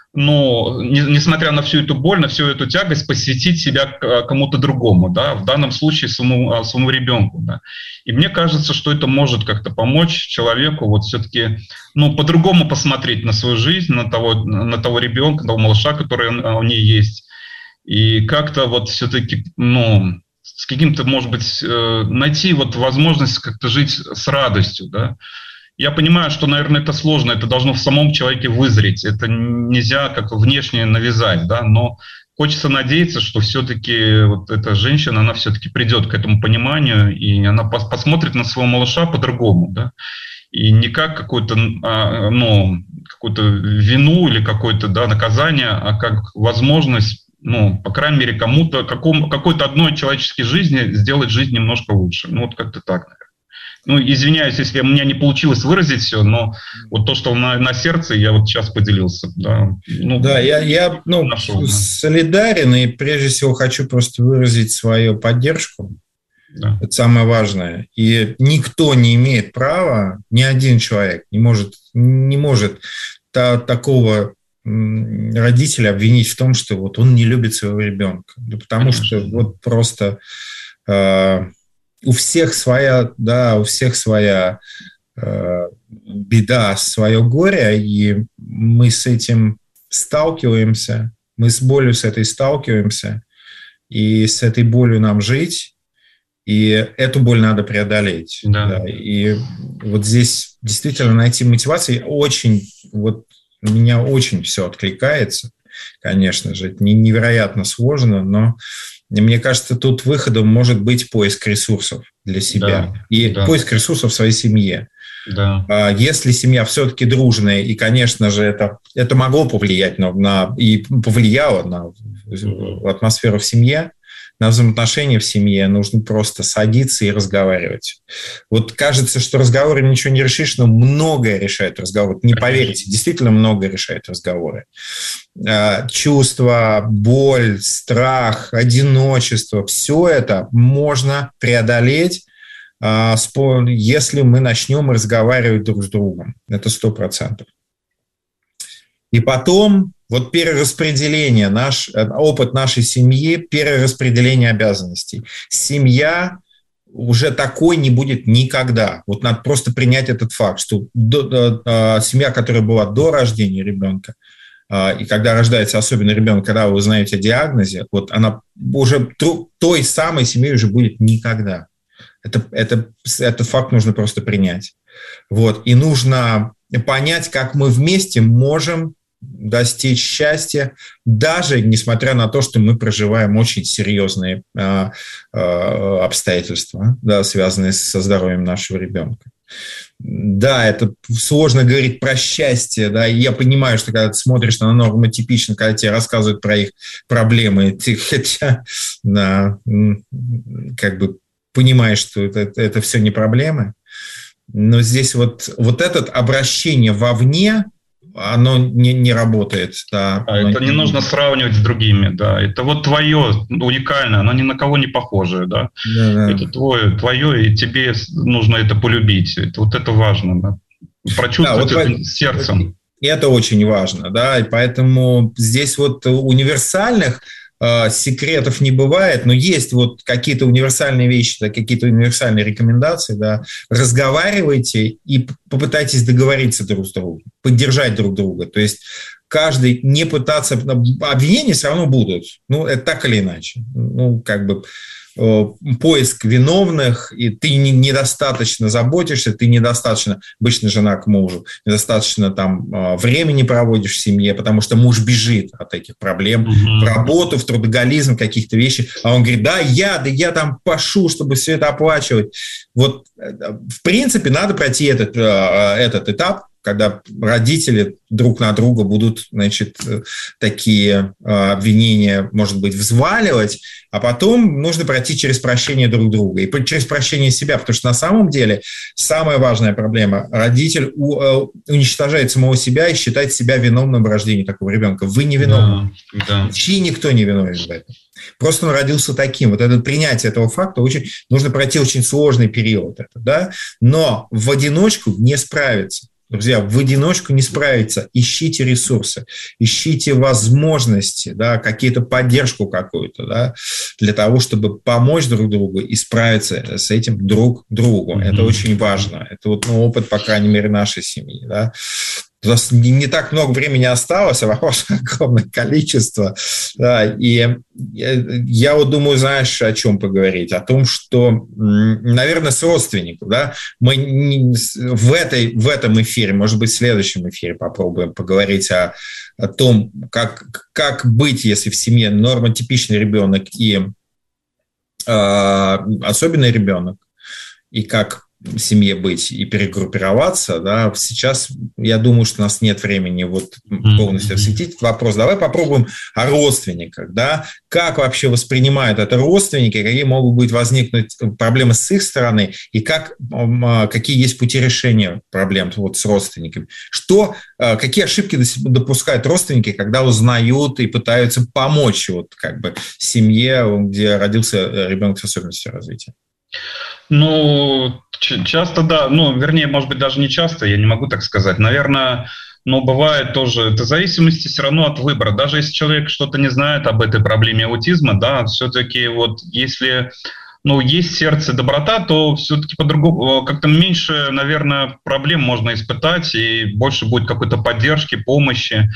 ну, не, несмотря на всю эту боль, на всю эту тягость, посвятить себя кому-то другому, да, в данном случае своему, своему ребенку, да. И мне кажется, что это может как-то помочь человеку вот все-таки, ну, по-другому посмотреть на свою жизнь, на того, на того ребенка, на того малыша, который у нее есть, и как-то вот все-таки, ну, с каким-то, может быть, найти вот возможность как-то жить с радостью, да. Я понимаю, что, наверное, это сложно, это должно в самом человеке вызреть, это нельзя как внешне навязать, да, но хочется надеяться, что все-таки вот эта женщина, она все-таки придет к этому пониманию, и она пос- посмотрит на своего малыша по-другому, да, и не как какую-то, а, ну, какую-то вину или какое-то, да, наказание, а как возможность, ну, по крайней мере, кому-то, какому, какой-то одной человеческой жизни сделать жизнь немножко лучше. Ну, вот как-то так, наверное. Ну, извиняюсь, если у меня не получилось выразить все, но вот то, что на, на сердце, я вот сейчас поделился. Да, ну, да я, я ну, нашел, да. солидарен, и прежде всего хочу просто выразить свою поддержку. Да. Это самое важное. И никто не имеет права, ни один человек не может, не может та, такого родителя обвинить в том, что вот он не любит своего ребенка. Да, потому Конечно. Что вот просто... Э, У всех своя, да, у всех своя э, беда, свое горе, и мы с этим сталкиваемся, мы с болью с этой сталкиваемся, и с этой болью нам жить, и эту боль надо преодолеть. Да. Да, и вот здесь действительно найти мотивацию, очень, вот у меня очень все откликается, конечно же, это невероятно сложно, но мне кажется, тут выходом может быть поиск ресурсов для себя. Да, и да. поиск ресурсов в своей семье. Да. Если семья все-таки дружная, и, конечно же, это, это могло повлиять на, на, и повлияло на mm-hmm. атмосферу в семье, на взаимоотношения в семье, нужно просто садиться и разговаривать. Вот кажется, что разговоры ничего не решишь, но многое решает разговор. Не поверите, действительно многое решает разговоры. Чувства, боль, страх, одиночество, все это можно преодолеть, если мы начнем разговаривать друг с другом. Это сто процентов. И потом... Вот перераспределение, наш, опыт нашей семьи, перераспределение обязанностей. Семья уже такой не будет никогда. Вот надо просто принять этот факт, что до, до, до, семья, которая была до рождения ребенка, и когда рождается особенно ребенок, когда вы узнаете о диагнозе, вот она уже той самой семьей уже будет никогда. Это, это, этот факт нужно просто принять. Вот. И нужно понять, как мы вместе можем достичь счастья, даже несмотря на то, что мы проживаем очень серьезные э, э, обстоятельства, да, связанные со здоровьем нашего ребенка. Да, это сложно говорить про счастье, да, и я понимаю, что когда ты смотришь на нормотипично, когда тебе рассказывают про их проблемы, ты хотя, да, как бы понимаешь, что это, это все не проблемы, но здесь вот, вот это обращение вовне, оно не, не работает. Да, а это не, не нужно сравнивать с другими, да. Это вот твое уникальное, оно ни на кого не похожее, да. Да, да. Это твое, твое, и тебе нужно это полюбить. Это, вот это важно, да. Прочувствовать да, вот это сердцем. Это очень важно, да, и поэтому здесь вот универсальных э, секретов не бывает, но есть вот какие-то универсальные вещи, да, какие-то универсальные рекомендации, да, разговаривайте и попытайтесь договориться друг с другом, поддержать друг друга, то есть каждый не пытаться, обвинения все равно будут, ну, это так или иначе, ну, как бы поиск виновных, и ты недостаточно заботишься, ты недостаточно, обычно жена к мужу, недостаточно там времени проводишь в семье, потому что муж бежит от этих проблем, mm-hmm. в работу, в трудоголизм, каких-то вещей, а он говорит, да, я, да я там пошу, чтобы все это оплачивать. Вот, в принципе, надо пройти этот, этот этап, когда родители друг на друга будут, значит, такие обвинения, может быть, взваливать, а потом нужно пройти через прощение друг друга и через прощение себя, потому что на самом деле самая важная проблема – родитель уничтожает самого себя и считает себя виновным в рождении такого ребенка. Вы не виновны. Да, да. Вообще никто не виновен в этом. Просто он родился таким. Вот это принятие этого факта очень, нужно пройти очень сложный период. Это, да? Но в одиночку не справиться. Друзья, в одиночку не справиться. Ищите ресурсы, ищите возможности, да, какие-то поддержку какую-то, да, для того, чтобы помочь друг другу и справиться с этим друг другу. Mm-hmm. Это очень важно. Это вот, ну, опыт, по крайней мере, нашей семьи. Да. У нас не, не так много времени осталось, а вопросов огромное количество. Да, и я, я вот думаю, знаешь, о чем поговорить? О том, что, наверное, с родственником. Да, мы не, в, этой, в этом эфире, может быть, в следующем эфире попробуем поговорить о, о том, как, как быть, если в семье нормотипичный ребенок и э, особенный ребенок, и как в семье быть и перегруппироваться, да, сейчас я думаю, что у нас нет времени вот полностью осветить этот вопрос. Давай попробуем о родственниках, да, как вообще воспринимают это родственники, какие могут быть возникнуть проблемы с их стороны и как, какие есть пути решения проблем вот с родственниками. Что, какие ошибки допускают родственники, когда узнают и пытаются помочь вот как бы семье, где родился ребенок с особенностью развития? Ну, часто, да, ну, вернее, может быть, даже не часто, я не могу так сказать. Наверное, но бывает тоже, это в зависимости все равно от выбора. Даже если человек что-то не знает об этой проблеме аутизма, да, все-таки вот если, ну, есть в сердце доброта, то все-таки по-другому, как-то меньше, наверное, проблем можно испытать, и больше будет какой-то поддержки, помощи.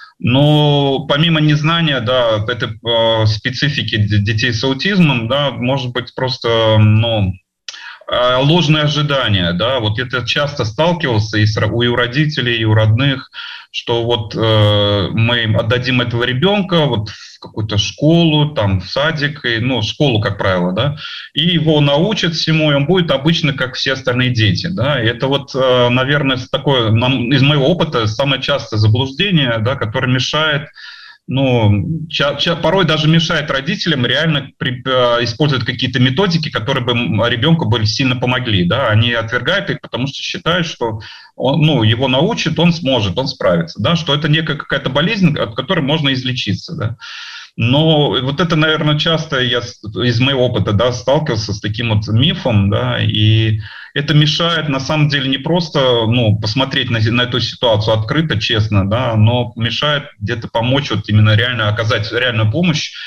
Но помимо незнания, да, этой э, специфики детей с аутизмом, да, может быть просто, ну, э, ложные ожидания, да, вот это часто сталкивался и, с, и у родителей, и у родных, что вот э, мы отдадим этого ребенка вот в какую-то школу, там, в садик, и, ну, школу, как правило, да, и его научат всему, и он будет обычно, как все остальные дети, да, и это вот, э, наверное, такое, нам, из моего опыта, самое частое заблуждение, да, которое мешает, ну, ча- ча- порой даже мешает родителям реально при, э, использовать какие-то методики, которые бы ребенку бы сильно помогли, да, они отвергают их, потому что считают, что он, ну, его научат, он сможет, он справится, да, что это некая какая-то болезнь, от которой можно излечиться, да. Но вот это, наверное, часто я из моего опыта, да, сталкивался с таким вот мифом, да, и это мешает, на самом деле, не просто, ну, посмотреть на, на эту ситуацию открыто, честно, да, но мешает где-то помочь, вот именно реально оказать реальную помощь,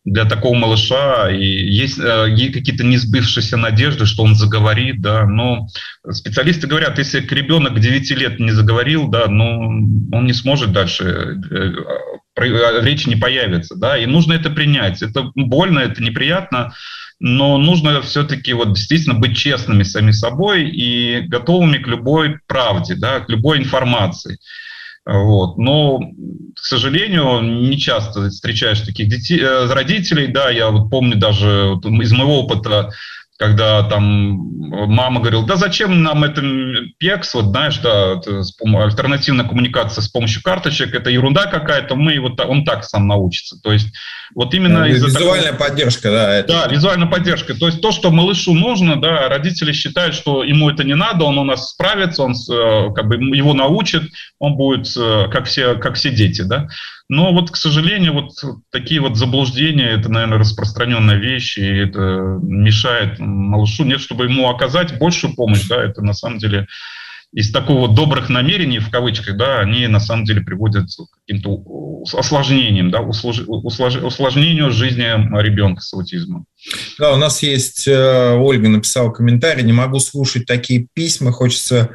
для такого малыша, и есть э, какие-то несбывшиеся надежды, что он заговорит, да, но специалисты говорят, если ребенок к девяти лет не заговорил, да, ну, он не сможет дальше, э, э, речь не появится, да, и нужно это принять. Это больно, это неприятно, но нужно все-таки вот действительно быть честными с самим собой и готовыми к любой правде, да, к любой информации. Вот. Но, к сожалению, не часто встречаешь таких детей, родителей. Да, я вот помню даже вот из моего опыта, когда там мама говорила, да зачем нам это пекс, вот знаешь, да, альтернативная коммуникация с помощью карточек, это ерунда какая-то, мы вот он так сам научится. То есть вот именно да, из-за визуальная такого... поддержка, да. Это... Да, визуальная поддержка. То есть то, что малышу нужно, да, родители считают, что ему это не надо, он у нас справится, он как бы его научит, он будет как все, как все дети, да. Но вот, к сожалению, вот такие вот заблуждения, это, наверное, распространенная вещь, и это мешает малышу. Нет, чтобы ему оказать большую помощь, да, это на самом деле из такого добрых намерений, в кавычках, да, они на самом деле приводят к каким-то осложнениям, да, услож... усложнению жизни ребенка с аутизмом. Да, у нас есть, Ольга написала комментарий, не могу слушать такие письма, хочется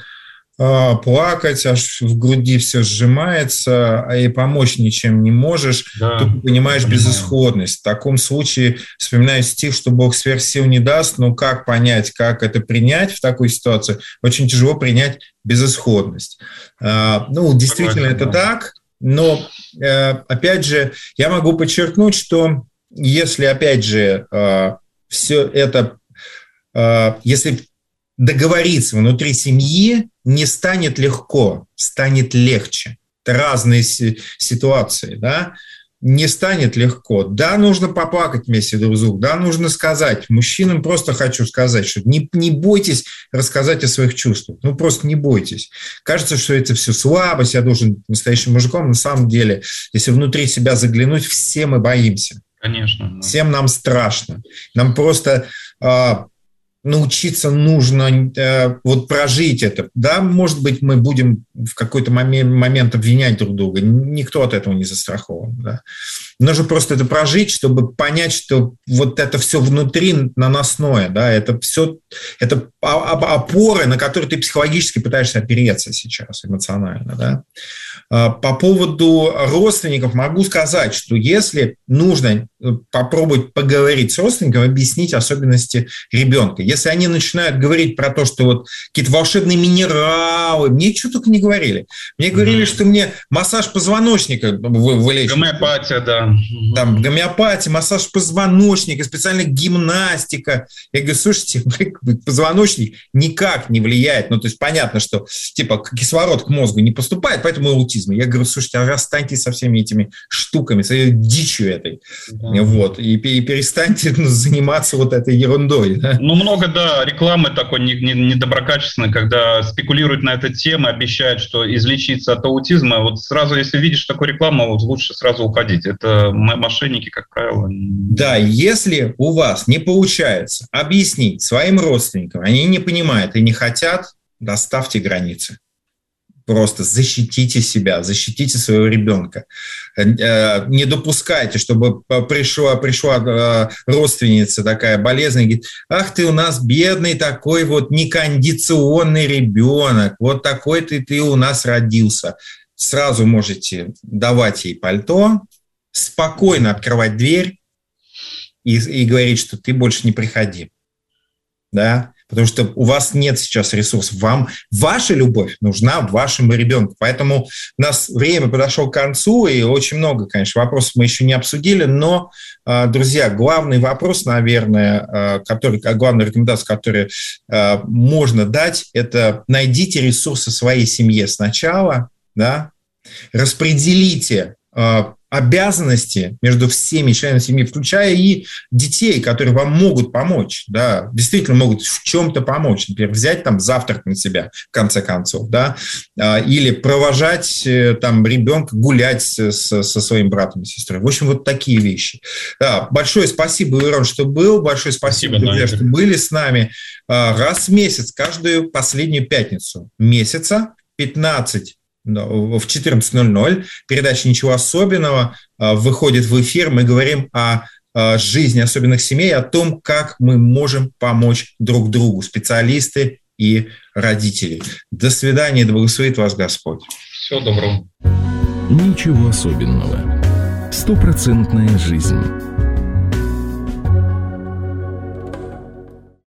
плакать, аж в груди все сжимается, а и помочь ничем не можешь, да, ты понимаешь понимаю. Безысходность. В таком случае вспоминаю стих, что Бог сверхсил не даст, но как понять, как это принять в такой ситуации? Очень тяжело принять безысходность. Ну, действительно, это так, но, опять же, я могу подчеркнуть, что если, опять же, все это, если договориться внутри семьи, не станет легко, станет легче. Это разные ситуации, да? Не станет легко. Да, нужно поплакать вместе друг с другом, да, нужно сказать. Мужчинам просто хочу сказать, что не, не бойтесь рассказать о своих чувствах. Ну, просто не бойтесь. Кажется, что это все слабость, я должен быть настоящим мужиком. На самом деле, если внутри себя заглянуть, все мы боимся. Конечно. Да. Всем нам страшно. Нам просто... научиться нужно э, вот прожить это. Да, может быть, мы будем в какой-то момент, момент обвинять друг друга. Никто от этого не застрахован. Да. Нужно просто это прожить, чтобы понять, что вот это все внутри наносное. Да, это все это опоры, на которые ты психологически пытаешься опереться сейчас эмоционально. Да. По поводу родственников могу сказать, что если нужно попробовать поговорить с родственником, объяснить особенности ребенка. Если они начинают говорить про то, что вот какие-то волшебные минералы, мне что только не говорили. Мне говорили, mm-hmm. что мне массаж позвоночника вылечит. Гомеопатия, да. Там гомеопатия, массаж позвоночника, специальная гимнастика. Я говорю, слушайте, позвоночник никак не влияет. Ну, то есть понятно, что типа кислород к мозгу не поступает, поэтому и аутизм. Я говорю, слушайте, а расстаньтесь со всеми этими штуками, с этой дичью этой. Mm-hmm. Вот, и, и перестаньте ну, заниматься вот этой ерундой. Да? Ну, много, да, рекламы такой недоброкачественной, когда спекулируют на эту тему, обещают, что излечиться от аутизма. Вот сразу, если видишь такую рекламу, вот лучше сразу уходить. Это мошенники, как правило. Да, если у вас не получается объяснить своим родственникам, они не понимают и не хотят, доставьте границы. Просто защитите себя, защитите своего ребенка. Не допускайте, чтобы пришла, пришла родственница такая болезненная и говорит, ах ты у нас бедный такой вот некондиционный ребенок, вот такой ты, ты у нас родился. Сразу можете давать ей пальто, спокойно открывать дверь и, и говорить, что ты больше не приходи. Да? Потому что у вас нет сейчас ресурсов. Вам ваша любовь нужна вашему ребенку. Поэтому у нас время подошло к концу, и очень много, конечно, вопросов мы еще не обсудили. Но, друзья, главный вопрос, наверное, который, главная рекомендация, которую можно дать, это найдите ресурсы своей семье сначала, да, распределите обязанности между всеми членами семьи, включая и детей, которые вам могут помочь, да, действительно могут в чем-то помочь, например, взять там завтрак на себя, в конце концов, да, или провожать там ребенка гулять с, со своим братом и сестрой. В общем, вот такие вещи. Да, большое спасибо, Ирон, что был, большое спасибо, спасибо друзья, что были с нами. Раз в месяц, каждую последнюю пятницу месяца, пятнадцать в четырнадцать ноль ноль передача «Ничего особенного» выходит в эфир. Мы говорим о жизни особенных семей, о том, как мы можем помочь друг другу, специалисты и родители. До свидания, да благословит вас Господь. Всего доброго. Ничего особенного. Стопроцентная жизнь.